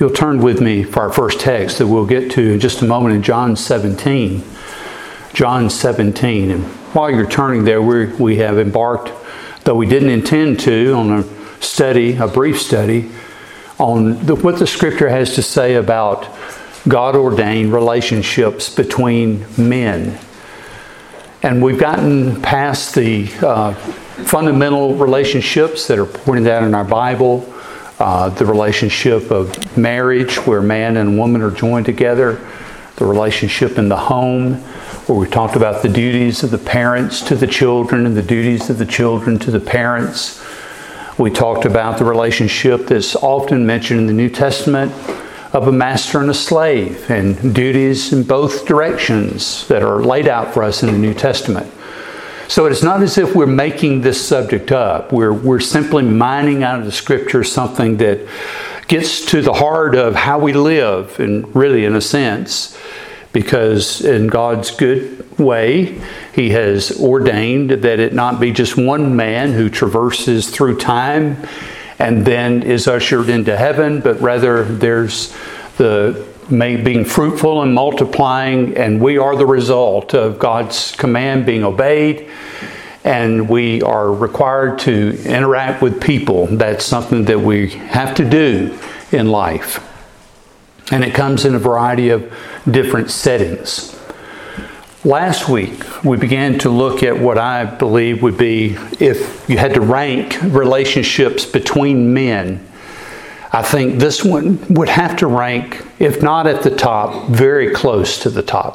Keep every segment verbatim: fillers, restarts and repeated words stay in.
you'll turn with me for our first text that we'll get to in just a moment in John seventeen. John seventeen. And while you're turning there, we we have embarked, though we didn't intend to, on a study, a brief study, on the, what the Scripture has to say about God-ordained relationships between men. And we've gotten past the uh, fundamental relationships that are pointed out in our Bible, uh, the relationship of marriage, where man and woman are joined together, the relationship in the home, where we talked about the duties of the parents to the children and the duties of the children to the parents. We talked about the relationship that's often mentioned in the New Testament of a master and a slave, and duties in both directions that are laid out for us in the New Testament. So it's not as if we're making this subject up. We're, we're simply mining out of the Scripture something that gets to the heart of how we live, and really in a sense, because in God's good way, He has ordained that it not be just one man who traverses through time and then is ushered into heaven, but rather there's the being fruitful and multiplying, and we are the result of God's command being obeyed, and we are required to interact with people. That's something that we have to do in life. And it comes in a variety of different settings. Last week, we began to look at what I believe would be, if you had to rank relationships between men, I think this one would have to rank, if not at the top, very close to the top.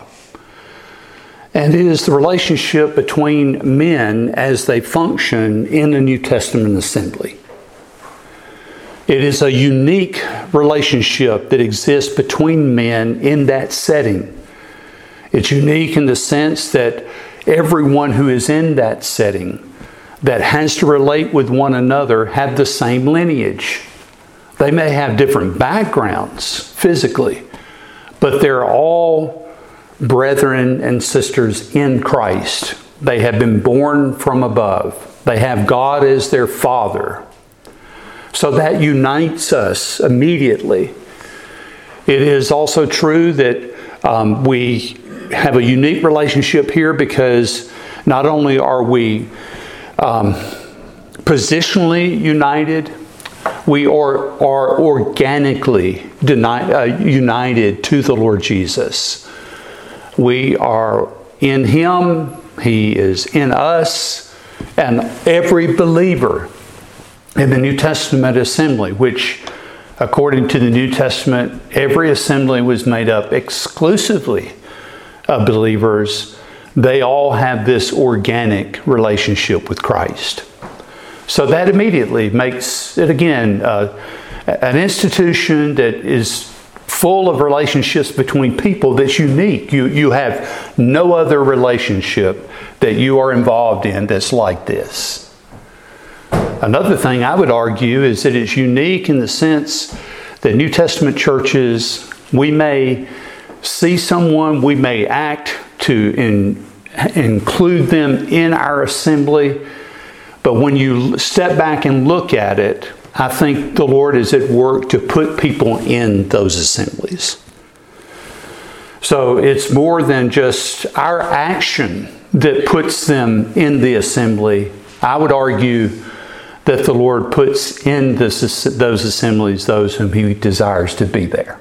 And it is the relationship between men as they function in the New Testament assembly. It is a unique relationship that exists between men in that setting. It's unique in the sense that everyone who is in that setting that has to relate with one another have the same lineage. They may have different backgrounds physically, but they're all brethren and sisters in Christ. They have been born from above. They have God as their Father. So that unites us immediately. It is also true that um, we have a unique relationship here because not only are we um, positionally united, we are, are organically deni- uh, united to the Lord Jesus. We are in Him, He is in us, and every believer in the New Testament assembly, which according to the New Testament, every assembly was made up exclusively of believers. They all have this organic relationship with Christ. So that immediately makes it, again, uh, an institution that is full of relationships between people that's unique. You, you have no other relationship that you are involved in that's like this. Another thing I would argue is that it's unique in the sense that New Testament churches, we may see someone, we may act to in, include them in our assembly, but when you step back and look at it, I think the Lord is at work to put people in those assemblies. So it's more than just our action that puts them in the assembly. I would argue that the Lord puts in this, those assemblies those whom He desires to be there.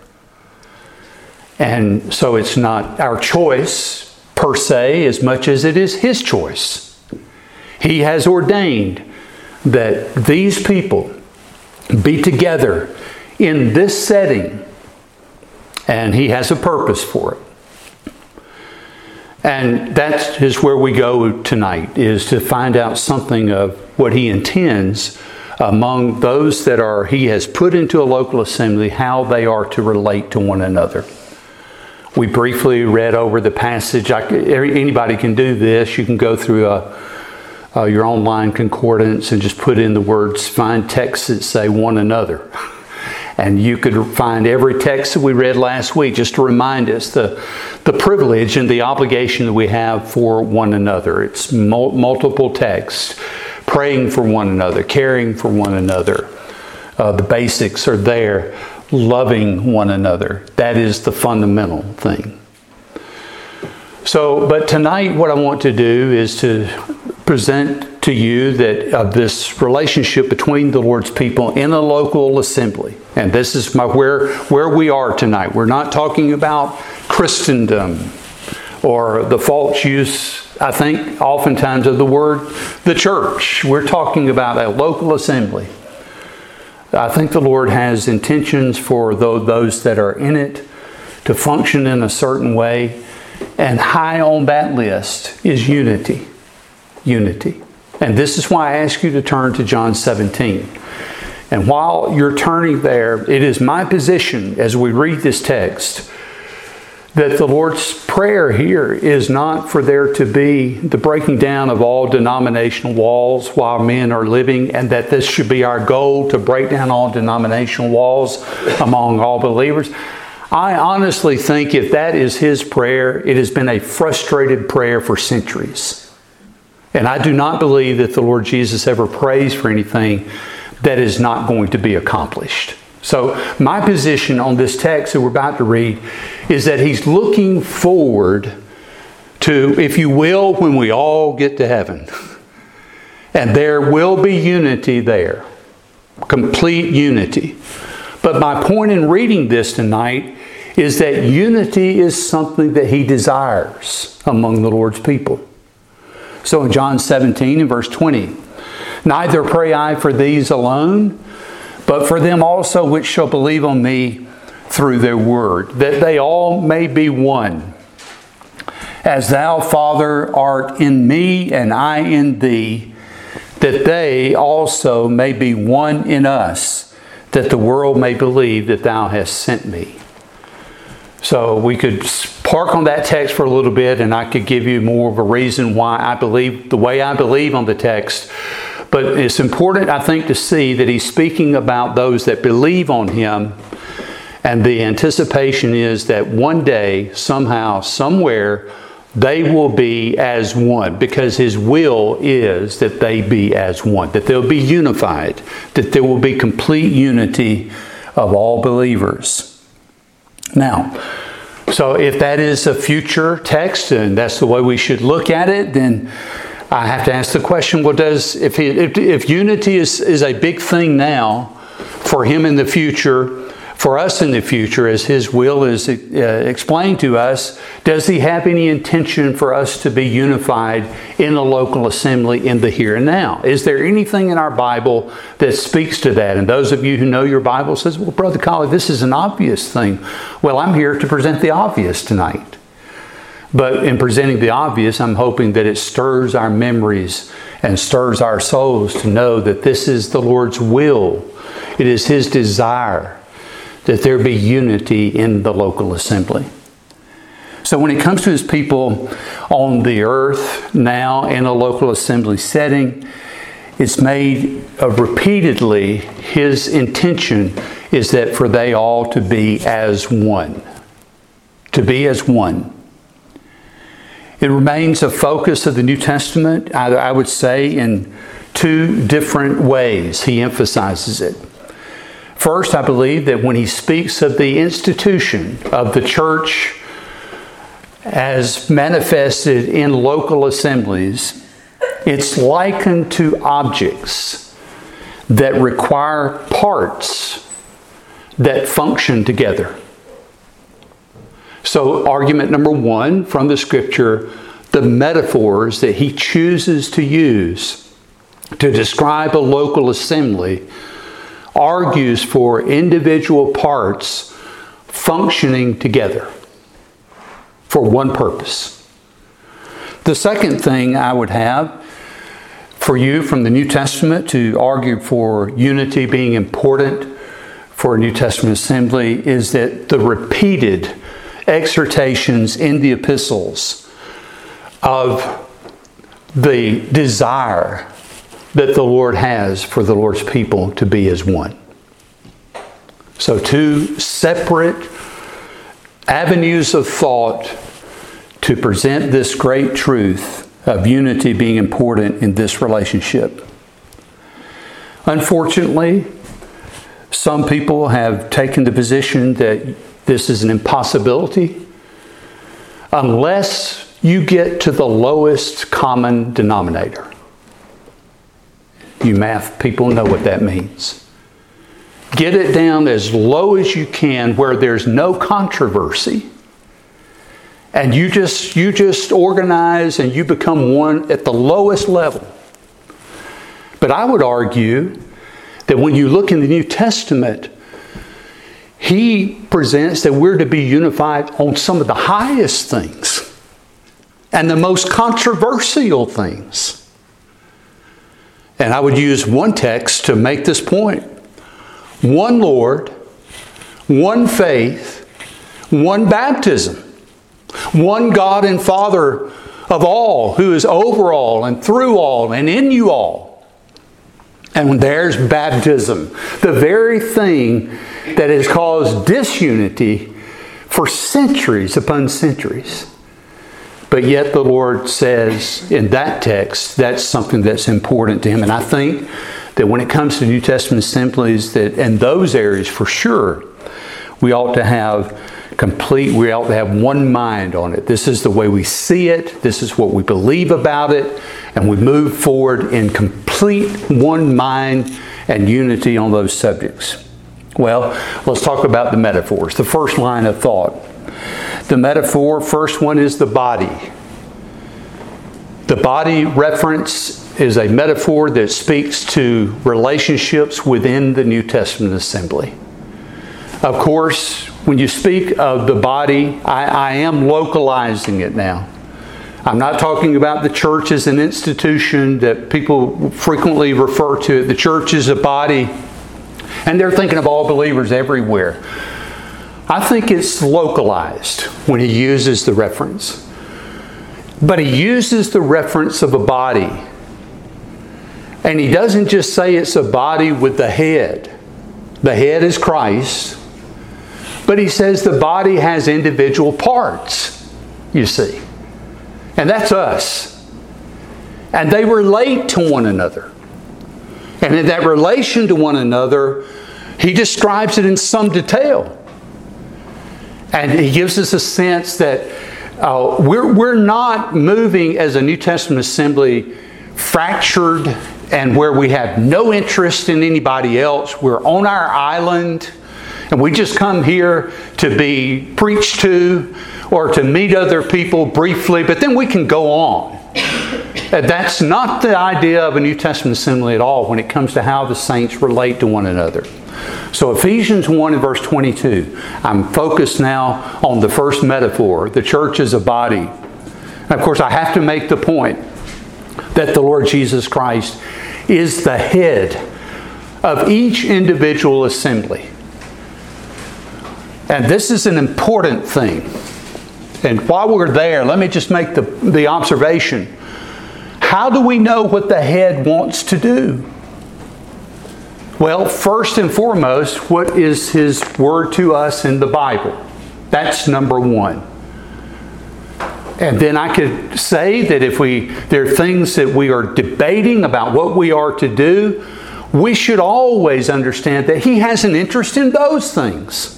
And so it's not our choice per se as much as it is His choice. He has ordained that these people be together in this setting, and He has a purpose for it. And that is where we go tonight, is to find out something of what He intends among those that are He has put into a local assembly, how they are to relate to one another. We briefly read over the passage. I, anybody can do this. You can go through a, uh, your online concordance and just put in the words, find texts that say one another. And you could find every text that we read last week just to remind us the, the privilege and the obligation that we have for one another. It's mul- multiple texts, praying for one another, caring for one another. Uh, the basics are there. loving one another. That is the fundamental thing. So, but tonight what I want to do is to present to you that of this relationship between the Lord's people in a local assembly. And this is my where where we are tonight. We're not talking about Christendom or the false use, I think, oftentimes of the word the church. We're talking about a local assembly. I think the Lord has intentions for those that are in it to function in a certain way. And high on that list is unity. Unity. And this is why I ask you to turn to John seventeen. And while you're turning there, it is my position as we read this text that the Lord's prayer here is not for there to be the breaking down of all denominational walls while men are living, and that this should be our goal to break down all denominational walls among all believers. I honestly think if that is His prayer, it has been a frustrated prayer for centuries. And I do not believe that the Lord Jesus ever prays for anything that is not going to be accomplished. So my position on this text that we're about to read is that He's looking forward to, if you will, when we all get to heaven. And there will be unity there. Complete unity. But my point in reading this tonight is that unity is something that He desires among the Lord's people. So in John seventeen and verse twenty, neither pray I for these alone, but for them also which shall believe on me through their word, that they all may be one. As thou, Father, art in me and I in thee, that they also may be one in us, that the world may believe that thou hast sent me. So we could park on that text for a little bit, and I could give you more of a reason why I believe the way I believe on the text. But it's important, I think, to see that He's speaking about those that believe on Him. And the anticipation is that one day, somehow, somewhere, they will be as one. Because His will is that they be as one. That they'll be unified. That there will be complete unity of all believers. Now, so if that is a future text, and that's the way we should look at it, then I have to ask the question, well, does if, he, if, if unity is, is a big thing now for Him in the future, for us in the future, as His will is uh, explained to us, does He have any intention for us to be unified in a local assembly in the here and now? Is there anything in our Bible that speaks to that? And those of you who know your Bible says, well, Brother Colley, this is an obvious thing. Well, I'm here to present the obvious tonight. But in presenting the obvious, I'm hoping that it stirs our memories and stirs our souls to know that this is the Lord's will. It is His desire that there be unity in the local assembly. So when it comes to His people on the earth now in a local assembly setting, it's made of repeatedly His intention is that for they all to be as one. To be as one. It remains a focus of the New Testament, I, I would say, in two different ways He emphasizes it. First, I believe that when He speaks of the institution of the church as manifested in local assemblies, it's likened to objects that require parts that function together. So, argument number one from the Scripture, the metaphors that He chooses to use to describe a local assembly argues for individual parts functioning together for one purpose. The second thing I would have for you from the New Testament to argue for unity being important for a New Testament assembly is that the repeated exhortations in the epistles of the desire that the Lord has for the Lord's people to be as one. So two separate avenues of thought to present this great truth of unity being important in this relationship. Unfortunately, Some people have taken the position that this is an impossibility unless you get to the lowest common denominator. You math people know what that means. Get it down as low as you can where there's no controversy. And you just, you just organize and you become one at the lowest level. But I would argue that when you look in the New Testament, he presents that we're to be unified on some of the highest things and the most controversial things. And I would use one text to make this point. One Lord, one faith, one baptism, one God and Father of all, who is over all and through all and in you all. And there's baptism, the very thing that has caused disunity for centuries upon centuries. But yet the Lord says in that text, that's something that's important to Him. And I think that when it comes to New Testament assemblies, that in those areas for sure, we ought to have complete, we ought to have one mind on it. This is the way we see it. This is what we believe about it. And we move forward in complete one mind and unity on those subjects. Well, let's talk about the metaphors. The first line of thought. The metaphor, first one is the body. The body reference is a metaphor that speaks to relationships within the New Testament assembly. Of course, when you speak of the body, I, I am localizing it now. I'm not talking about the church as an institution that people frequently refer to. The church is a body, and they're thinking of all believers everywhere. I think it's localized when he uses the reference. But he uses the reference of a body. And he doesn't just say it's a body with the head. The head is Christ. But he says the body has individual parts, you see. And that's us. And they relate to one another. And in that relation to one another, he describes it in some detail. And he gives us a sense that uh, we're, we're not moving as a New Testament assembly fractured and where we have no interest in anybody else. We're on our island and we just come here to be preached to or to meet other people briefly, but then we can go on. And that's not the idea of a New Testament assembly at all when it comes to how the saints relate to one another. So Ephesians one and verse twenty-two, I'm focused now on the first metaphor. The church is a body. And of course, I have to make the point that the Lord Jesus Christ is the head of each individual assembly. And this is an important thing. And while we're there, let me just make the, the observation. How do we know what the head wants to do? Well, first and foremost, what is His word to us in the Bible? That's number one. And then I could say that if we there are things that we are debating about what we are to do, we should always understand that He has an interest in those things.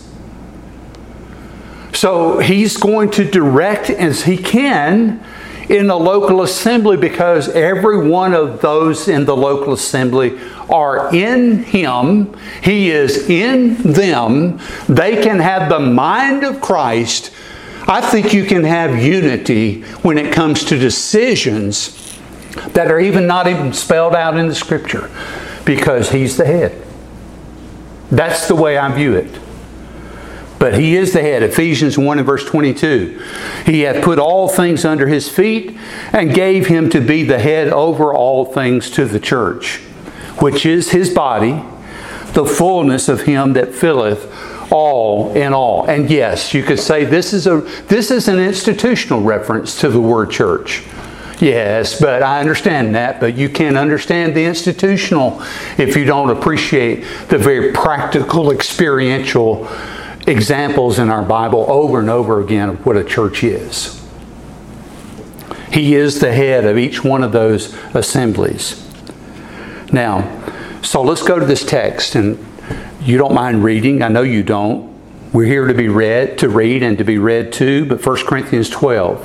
So He's going to direct as He can in the local assembly, because every one of those in the local assembly are in Him. He is in them. They can have the mind of Christ. I think you can have unity when it comes to decisions that are even not even spelled out in the Scripture, because He's the head. That's the way I view it. But He is the head. Ephesians one and verse twenty-two. He hath put all things under His feet and gave Him to be the head over all things to the church, which is His body, the fullness of Him that filleth all in all. And yes, you could say this is a this is an institutional reference to the word church. Yes, but I understand that, but you can't understand the institutional if you don't appreciate the very practical, experiential examples in our Bible over and over again of what a church is. He is the head of each one of those assemblies. Now, so let's go to this text, and You don't mind reading. I know you don't. We're here to be read, to read and to be read to, but First Corinthians twelve.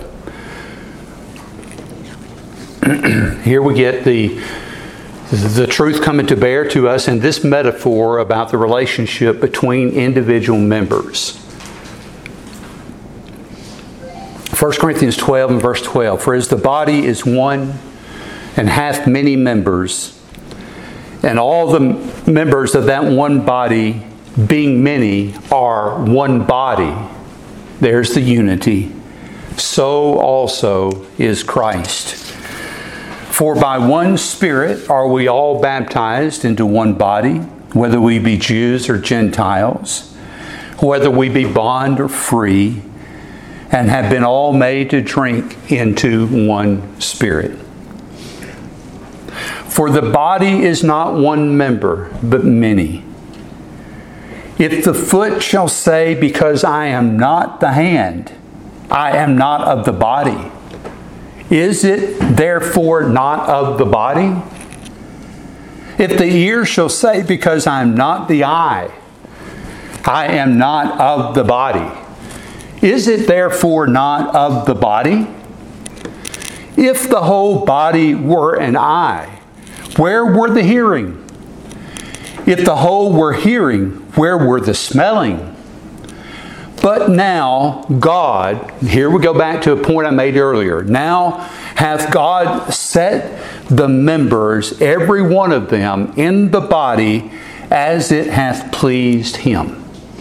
Here we get the, the truth coming to bear to us in this metaphor about the relationship between individual members. First Corinthians twelve and verse twelve. For as the body is one and hath many members, and all the members of that one body, being many, are one body. There's the unity. So also is Christ. For by one Spirit are we all baptized into one body, whether we be Jews or Gentiles, whether we be bond or free, and have been all made to drink into one Spirit. For the body is not one member, but many. If the foot shall say, because I am not the hand, I am not of the body, is it therefore not of the body? If the ear shall say, because I am not the eye, I am not of the body, is it therefore not of the body? If the whole body were an eye, where were the hearing? If the whole were hearing, where were the smelling? But now God, here we go back to a point I made earlier. Now hath God set the members, every one of them, in the body as it hath pleased Him.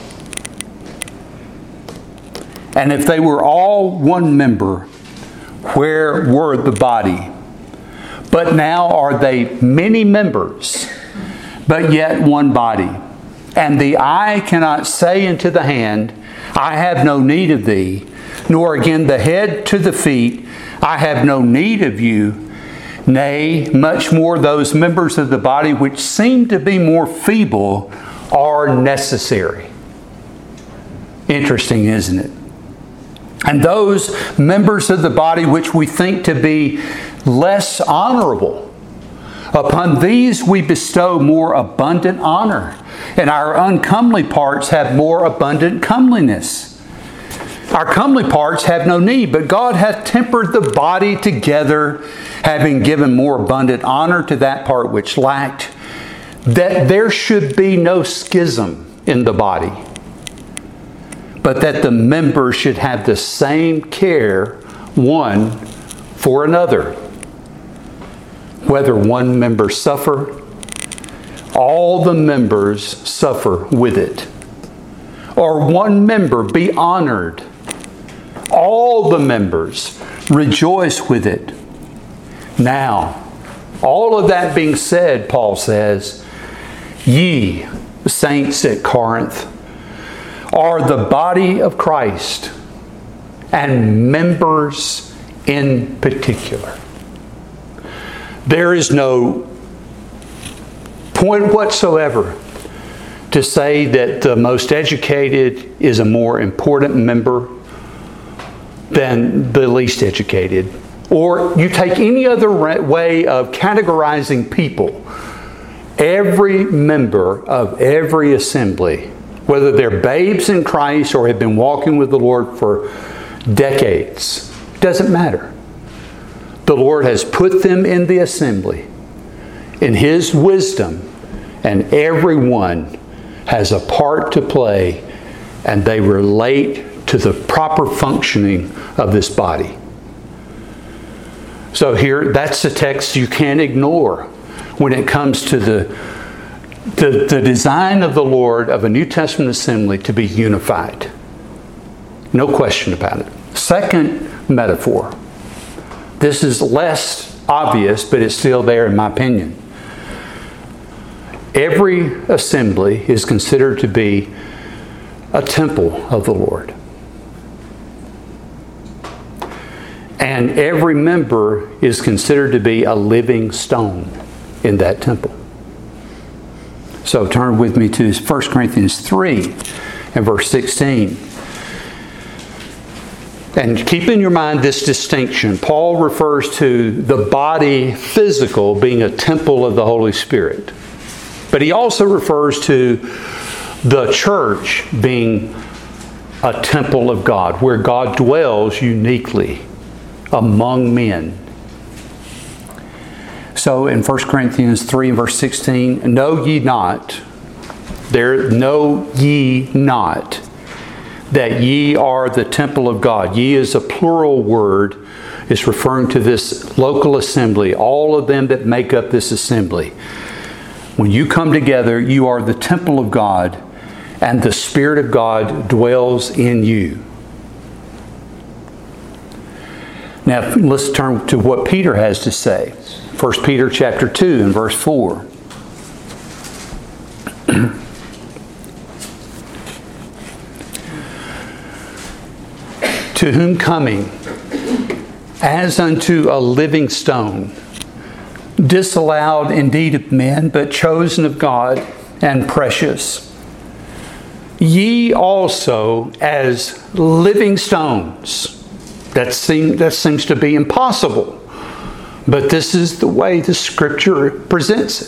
And if they were all one member, where were the body? But now are they many members, but yet one body. And the eye cannot say unto the hand, I have no need of thee, nor again the head to the feet, I have no need of you. Nay, much more those members of the body which seem to be more feeble are necessary. Interesting, isn't it? And those members of the body which we think to be less honorable, upon these we bestow more abundant honor, and our uncomely parts have more abundant comeliness. Our comely parts have no need, but God hath tempered the body together, having given more abundant honor to that part which lacked, that there should be no schism in the body, but that the members should have the same care one for another. Whether one member suffer, all the members suffer with it. Or one member be honored, all the members rejoice with it. Now, all of that being said, Paul says, ye, saints at Corinth, are the body of Christ, and members in particular. There is no point whatsoever to say that the most educated is a more important member than the least educated. Or you take any other way of categorizing people. Every member of every assembly, whether they're babes in Christ or have been walking with the Lord for decades, doesn't matter. The Lord has put them in the assembly in His wisdom, and everyone has a part to play, and they relate to the proper functioning of this body. So here, that's the text you can't ignore when it comes to the, the, the design of the Lord of a New Testament assembly to be unified. No question about it. Second metaphor. This is less obvious, but it's still there in my opinion. Every assembly is considered to be a temple of the Lord. And every member is considered to be a living stone in that temple. So turn with me to First Corinthians three and verse sixteen. And keep in your mind this distinction. Paul refers to the body physical being a temple of the Holy Spirit. But he also refers to The church being a temple of God, where God dwells uniquely among men. So in First Corinthians three and verse sixteen, know ye not, there know ye not, that ye are the temple of God. Ye is a plural word. It's referring to this local assembly, all of them that make up this assembly. When you come together, you are the temple of God, and the Spirit of God dwells in you. Now, let's turn to what Peter has to say. First Peter chapter two and verse four. To whom coming, as unto a living stone, disallowed indeed of men, but chosen of God and precious. Ye also as living stones. That, seem, that seems to be impossible. But this is the way the Scripture presents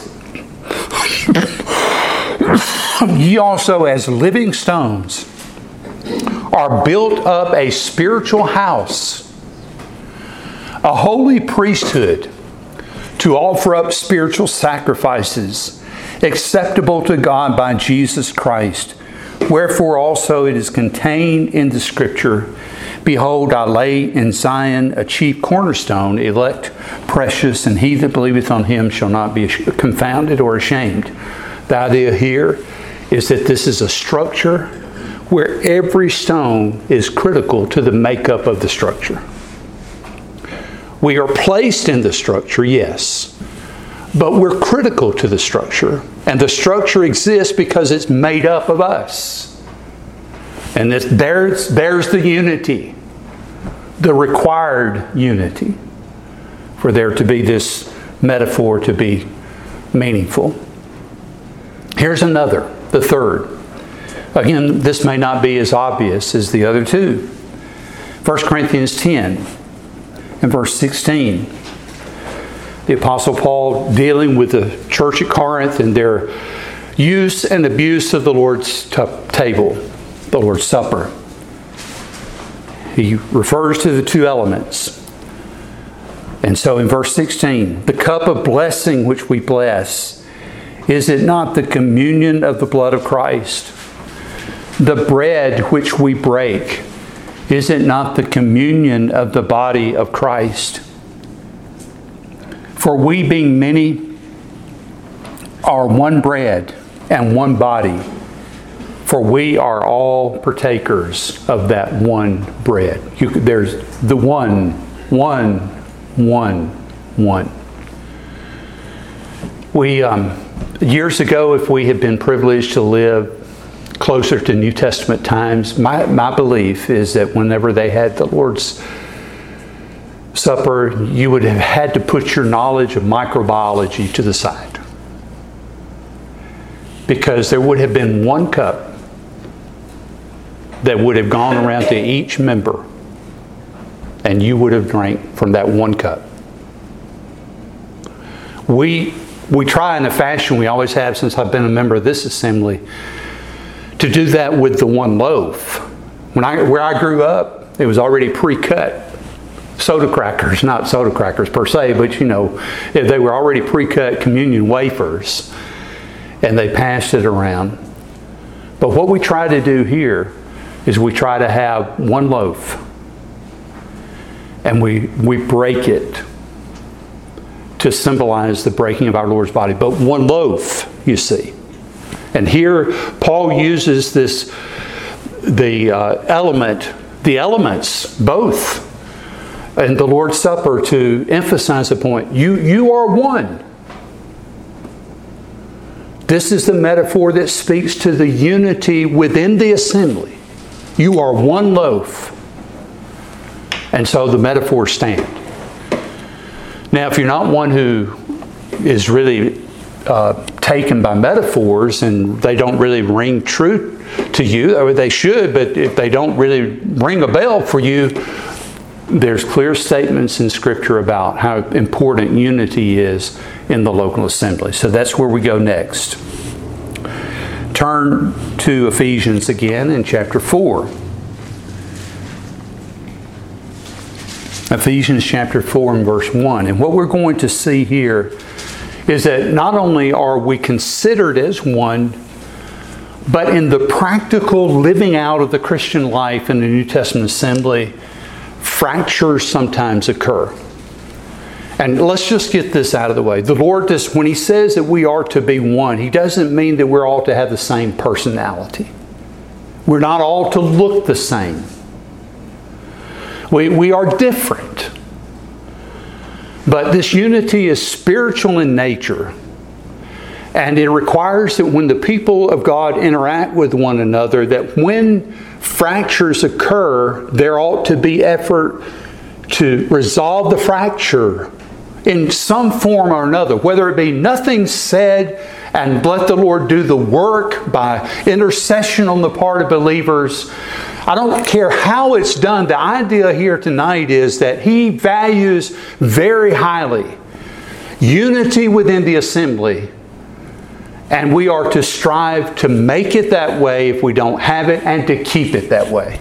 it. Ye also as living stones are built up a spiritual house, a holy priesthood, to offer up spiritual sacrifices acceptable to God by Jesus Christ. Wherefore also it is contained in the Scripture, behold, I lay in Zion a chief cornerstone, elect, precious, and he that believeth on him shall not be confounded or ashamed. The idea here is that this is a structure where every stone is critical to the makeup of the structure. We are placed in the structure, yes, but we're critical to the structure. And the structure exists because it's made up of us. And this, there's, there's the unity, the required unity, for there to be this metaphor to be meaningful. Here's another, the third. Again, this may not be as obvious as the other two. First Corinthians ten and verse sixteen. The Apostle Paul dealing with the church at Corinth and their use and abuse of the Lord's t- table, the Lord's Supper. He refers to the two elements. And so in verse sixteen, the cup of blessing which we bless, is it not the communion of the blood of Christ? The bread which we break, is it not the communion of the body of Christ? For we being many are one bread and one body, for we are all partakers of that one bread. You, there's the one, one, one, one. We, um, years ago, if we had been privileged to live closer to New Testament times, my, my belief is that whenever they had the Lord's Supper, you would have had to put your knowledge of microbiology to the side. Because there would have been one cup that would have gone around to each member, and you would have drank from that one cup. We, we try in a fashion we always have since I've been a member of this assembly, to do that with the one loaf. When I, where I grew up, it was already pre-cut. Soda crackers, not soda crackers per se, but you know, they were already pre-cut communion wafers, and they passed it around. But what we try to do here is we try to have one loaf, and we, we break it to symbolize the breaking of our Lord's body. But one loaf, you see. And here Paul uses this, the uh, element, the elements, both, and the Lord's Supper to emphasize the point. You, you are one. This is the metaphor that speaks to the unity within the assembly. You are one loaf. And so the metaphors stand. Now, if you're not one who is really uh, taken by metaphors and they don't really ring true to you, or they should, but if they don't really ring a bell for you, there's clear statements in Scripture about how important unity is in the local assembly. So that's where we go next. turn to Ephesians again in chapter four. Ephesians chapter four and verse one. And what we're going to see here is that not only are we considered as one, but in the practical living out of the Christian life in the New Testament assembly, fractures sometimes occur. And let's just get this out of the way. The Lord, just, when He says that we are to be one, He doesn't mean that we're all to have the same personality. We're not all to look the same. We, we are different. But this unity is spiritual in nature. And it requires that when the people of God interact with one another, that when fractures occur, there ought to be effort to resolve the fracture in some form or another, whether it be nothing said and let the Lord do the work by intercession on the part of believers. I don't care how it's done. The idea here tonight is that He values very highly unity within the assembly, and we are to strive to make it that way if we don't have it, and to keep it that way.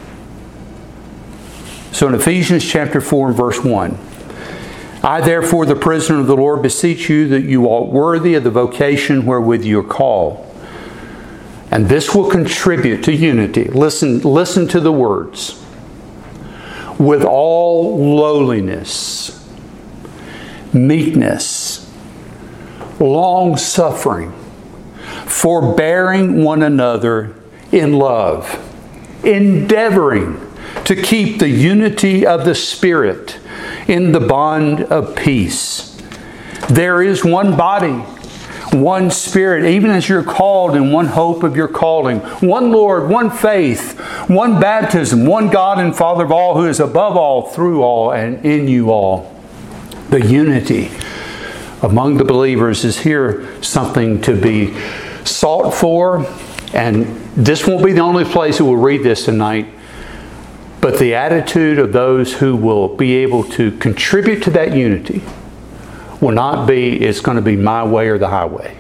So in Ephesians chapter four and verse one, I therefore, the prisoner of the Lord, beseech you that you are worthy of the vocation wherewith you are called. And this will contribute to unity. Listen, listen to the words. With all lowliness, meekness, long-suffering, forbearing one another in love, endeavoring to keep the unity of the Spirit in the bond of peace. There is one body, one Spirit, even as you're called in one hope of your calling, one Lord, one faith, one baptism, one God and Father of all, who is above all, through all, and in you all. The unity among the believers is here something to be sought for, and this won't be the only place that we'll read this tonight. But the attitude of those who will be able to contribute to that unity will not be, it's going to be my way or the highway.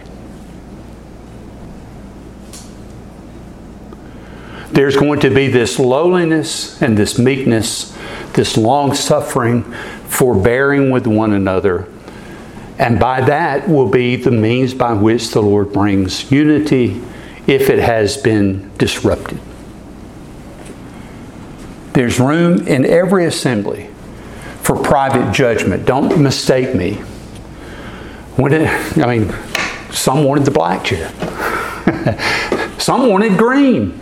There's going to be this lowliness and this meekness, this long-suffering, forbearing with one another. And by that will be the means by which the Lord brings unity if it has been disrupted. There's room in every assembly for private judgment. Don't mistake me. When it, I mean, some wanted the black chair. Some wanted green.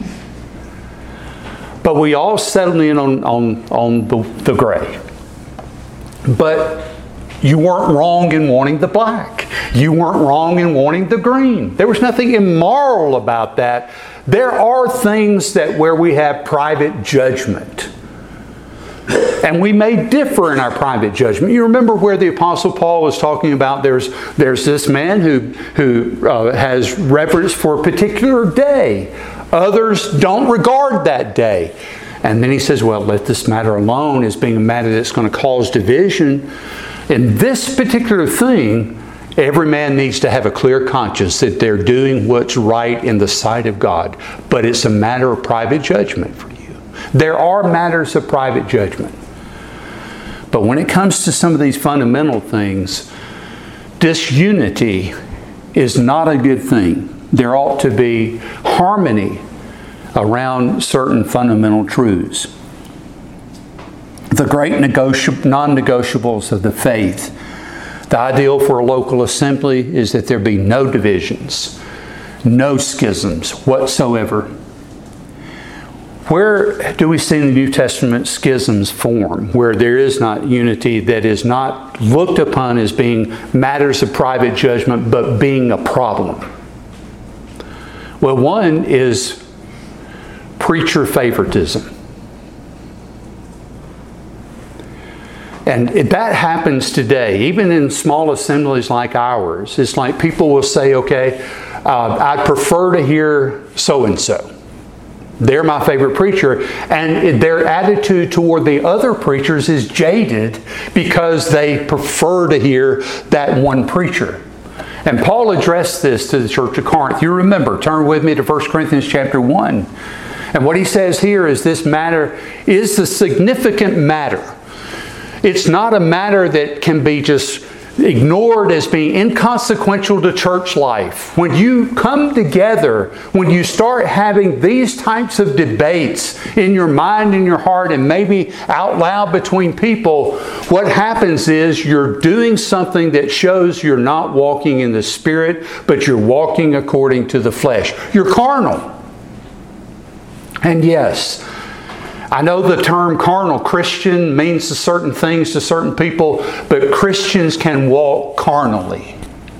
But we all settled in on, on, on the, the gray. But you weren't wrong in wanting the black. You weren't wrong in wanting the green. There was nothing immoral about that. There are things that where we have private judgment. And we may differ in our private judgment. You remember where the Apostle Paul was talking about there's, there's this man who, who uh, has reverence for a particular day. Others don't regard that day. And then he says, well, let this matter alone as being a matter that's going to cause division. In this particular thing, every man needs to have a clear conscience that they're doing what's right in the sight of God. But it's a matter of private judgment for you. There are matters of private judgment. But when it comes to some of these fundamental things, disunity is not a good thing. There ought to be harmony around certain fundamental truths. The great negoti- non-negotiables of the faith. The ideal for a local assembly is that there be no divisions, no schisms whatsoever. Where do we see in the New Testament schisms form, where there is not unity, that is not looked upon as being matters of private judgment, but being a problem? Well, one is preacher favoritism. And that happens today, even in small assemblies like ours. It's like people will say, okay, uh, I prefer to hear so-and-so. They're my favorite preacher. And their attitude toward the other preachers is jaded because they prefer to hear that one preacher. And Paul addressed this to the church of Corinth. You remember, turn with me to First Corinthians chapter one. And what he says here is this matter is a significant matter. It's not a matter that can be just ignored as being inconsequential to church life. When you come together, when you start having these types of debates in your mind and your heart and maybe out loud between people, what happens is you're doing something that shows you're not walking in the Spirit, but you're walking according to the flesh. You're carnal. And yes, I know the term carnal Christian means certain things to certain people, but Christians can walk carnally,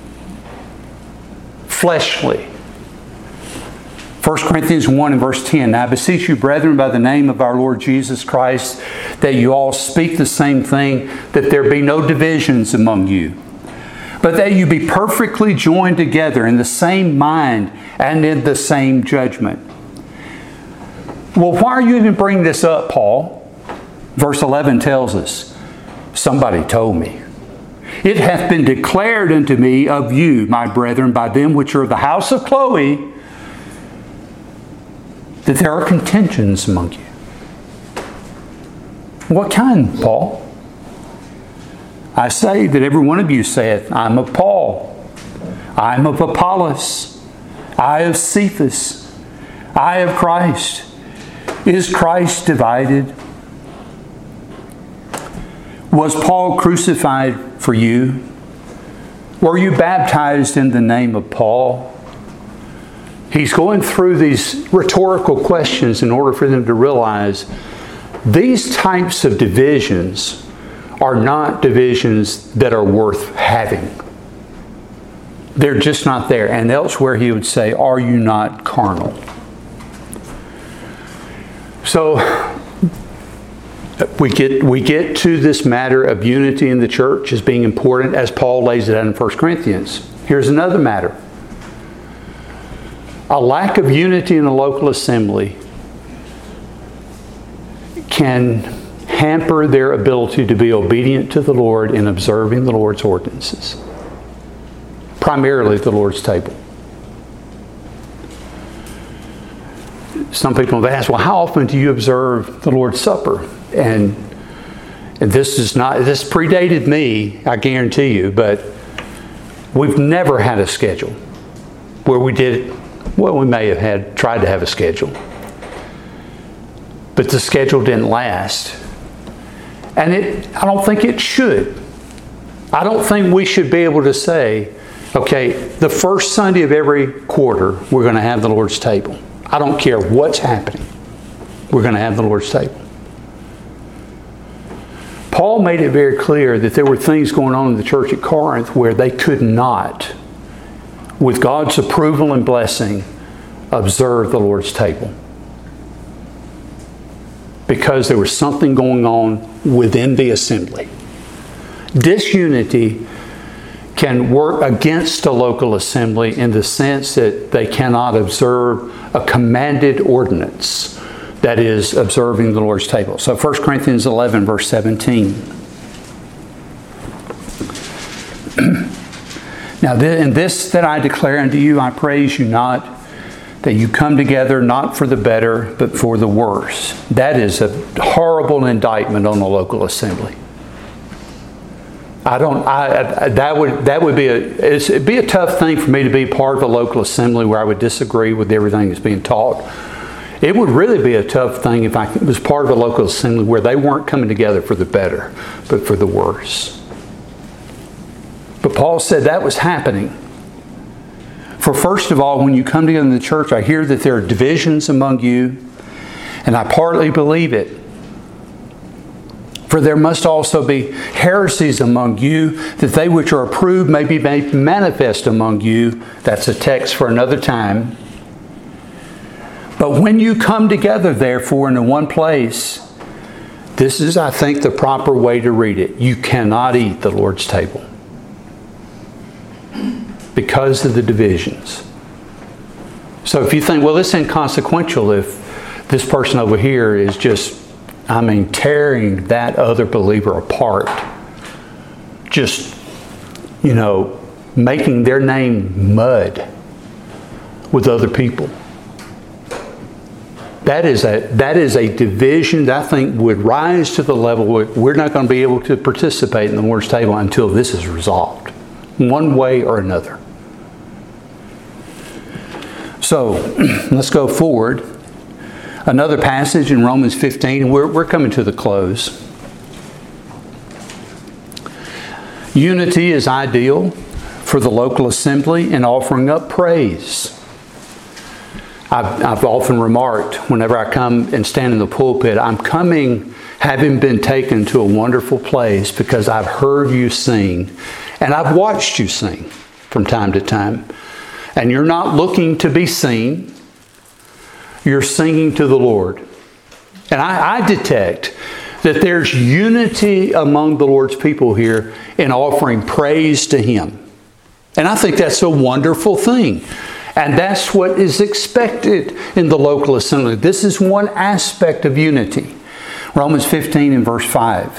fleshly. First Corinthians one and verse ten, "Now I beseech you, brethren, by the name of our Lord Jesus Christ, that you all speak the same thing, that there be no divisions among you, but that you be perfectly joined together in the same mind and in the same judgment." Well, why are you even bringing this up, Paul? Verse eleven tells us, "Somebody told me. It hath been declared unto me of you, my brethren, by them which are of the house of Chloe, that there are contentions among you." What kind, Paul? "I say that every one of you saith, I am of Paul, I am of Apollos, I of Cephas, I of Christ. Is Christ divided? Was Paul crucified for you? Were you baptized in the name of Paul?" He's going through these rhetorical questions in order for them to realize these types of divisions are not divisions that are worth having. They're just not there. And elsewhere he would say, "Are you not carnal?" So we get we get to this matter of unity in the church as being important, as Paul lays it out in First Corinthians. Here's another matter. A lack of unity in a local assembly can hamper their ability to be obedient to the Lord in observing the Lord's ordinances, primarily the Lord's table. Some people have asked, well, how often do you observe the Lord's Supper? And, and this is not, this predated me, I guarantee you, but we've never had a schedule where we did, well, we may have had, tried to have a schedule, but the schedule didn't last. And it, I don't think it should. I don't think we should be able to say, okay, the first Sunday of every quarter, we're going to have the Lord's table. I don't care what's happening. We're going to have the Lord's table. Paul made it very clear that there were things going on in the church at Corinth where they could not, with God's approval and blessing, observe the Lord's table. Because there was something going on within the assembly. Disunity can work against a local assembly in the sense that they cannot observe a commanded ordinance, that is, observing the Lord's table. So First Corinthians eleven, verse seventeen. Now, in this that I declare unto you, I praise you not, that you come together not for the better, but for the worse. That is a horrible indictment on the local assembly. I don't. I, I that would that would be a it's, it'd be a tough thing for me to be part of a local assembly where I would disagree with everything that's being taught. It would really be a tough thing if I was part of a local assembly where they weren't coming together for the better, but for the worse. But Paul said that was happening. For first of all, when you come together in the church, I hear that there are divisions among you, and I partly believe it. For there must also be heresies among you, that they which are approved may be made manifest among you. That's a text for another time. But when you come together, therefore, into one place, this is, I think, the proper way to read it. You cannot eat the Lord's table because of the divisions. So if you think, well, it's inconsequential if this person over here is just, I mean, tearing that other believer apart, just, you know, making their name mud with other people. That is a that is a division that I think would rise to the level where we're not going to be able to participate in the Lord's table until this is resolved, one way or another. So let's go forward. Another passage in Romans fifteen, and we're, we're coming to the close. Unity is ideal for the local assembly in offering up praise. I've, I've often remarked whenever I come and stand in the pulpit, I'm coming having been taken to a wonderful place because I've heard you sing and I've watched you sing from time to time. And you're not looking to be seen. You're singing to the Lord. And I, I detect that there's unity among the Lord's people here in offering praise to Him. And I think that's a wonderful thing. And that's what is expected in the local assembly. This is one aspect of unity. Romans fifteen and verse five.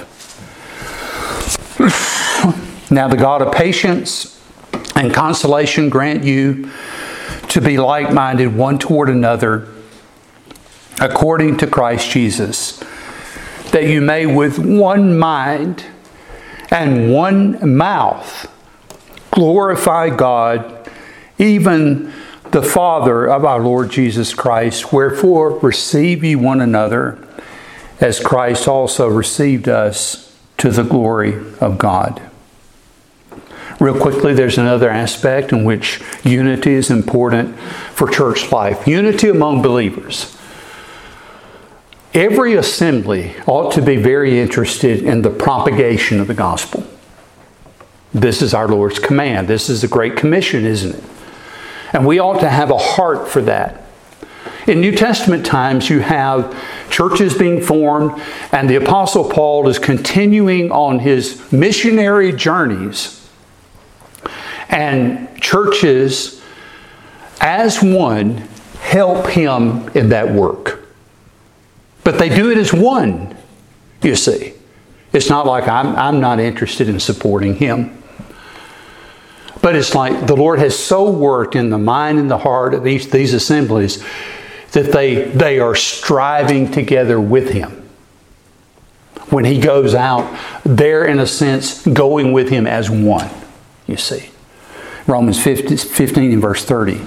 Now the God of patience and consolation grant you to be like-minded one toward another, according to Christ Jesus, that you may with one mind and one mouth glorify God, even the Father of our Lord Jesus Christ. Wherefore receive ye one another, as Christ also received us to the glory of God. Real quickly, there's another aspect in which unity is important for church life. Unity among believers. Every assembly ought to be very interested in the propagation of the gospel. This is our Lord's command. This is the Great Commission, isn't it? And we ought to have a heart for that. In New Testament times, you have churches being formed, and the Apostle Paul is continuing on his missionary journeys. And churches, as one, help him in that work. But they do it as one, you see. It's not like I'm, I'm not interested in supporting him. But it's like the Lord has so worked in the mind and the heart of these, these assemblies that they, they are striving together with Him. When He goes out, they're in a sense going with Him as one, you see. Romans fifteen and verse thirty.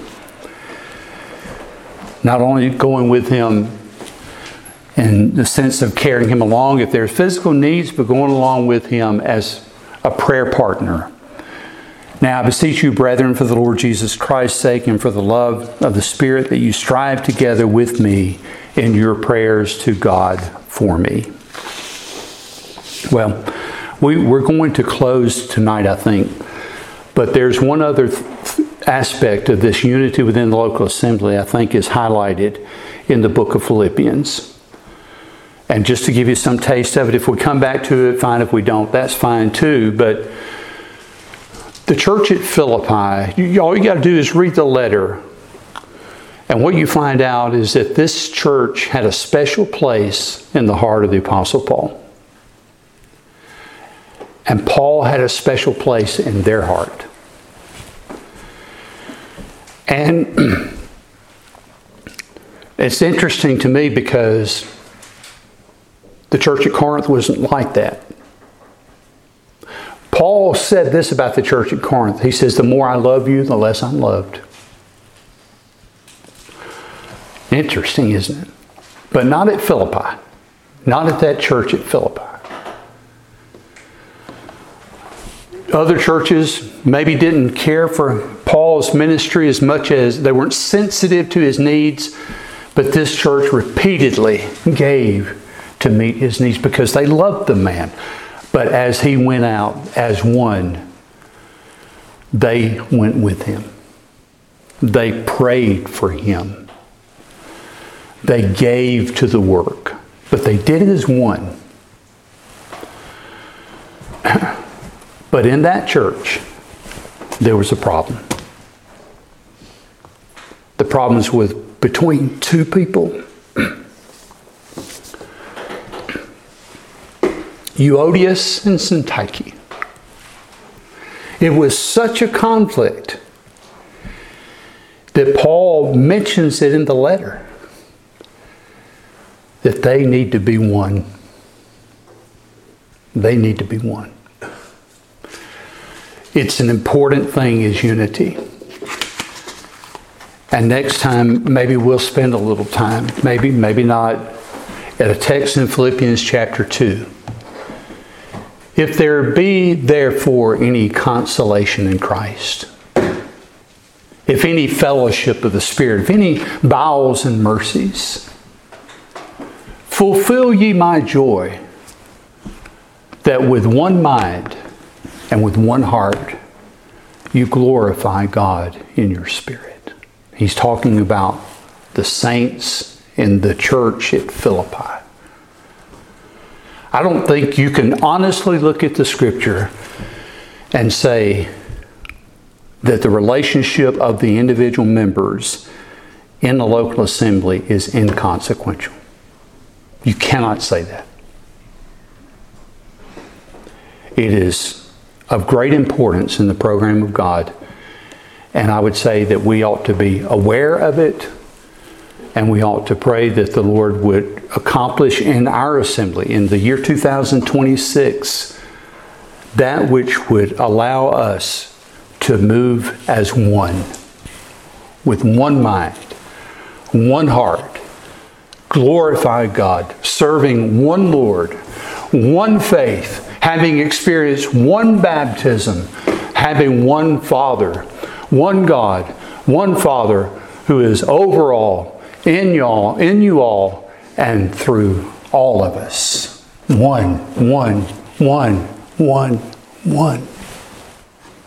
Not only going with Him in the sense of carrying Him along if there's physical needs, but going along with Him as a prayer partner. Now I beseech you, brethren, for the Lord Jesus Christ's sake and for the love of the Spirit, that you strive together with me in your prayers to God for me. Well, we, we're going to close tonight, I think. But there's one other th- aspect of this unity within the local assembly I think is highlighted in the book of Philippians. And just to give you some taste of it, if we come back to it, fine. If we don't, that's fine too. But the church at Philippi, you, all you got to do is read the letter. And what you find out is that this church had a special place in the heart of the Apostle Paul. And Paul had a special place in their heart. And it's interesting to me because the church at Corinth wasn't like that. Paul said this about the church at Corinth. He says, the more I love you, the less I'm loved. Interesting, isn't it? But not at Philippi. Not at that church at Philippi. Other churches maybe didn't care for Paul's ministry as much as they weren't sensitive to his needs. But this church repeatedly gave to meet his needs because they loved the man. But as he went out as one, they went with him. They prayed for him. They gave to the work. But they did it as one. But in that church, there was a problem. The problems with between two people. Euodias and Syntyche. It was such a conflict that Paul mentions it in the letter, that they need to be one. They need to be one. It's an important thing, is unity. And next time, maybe we'll spend a little time, maybe, maybe not, at a text in Philippians chapter two. If there be therefore any consolation in Christ, if any fellowship of the Spirit, if any bowels and mercies, fulfill ye my joy, that with one mind and with one heart you glorify God in your spirit. He's talking about the saints in the church at Philippi. I don't think you can honestly look at the Scripture and say that the relationship of the individual members in the local assembly is inconsequential. You cannot say that. It is of great importance in the program of God. And I would say that we ought to be aware of it, and we ought to pray that the Lord would accomplish in our assembly in the year two thousand twenty-six that which would allow us to move as one, with one mind, one heart, glorify God, serving one Lord, one faith, having experienced one baptism, having one Father, one God, one Father who is over all, in y'all, in you all, and through all of us. One, one, one, one, one.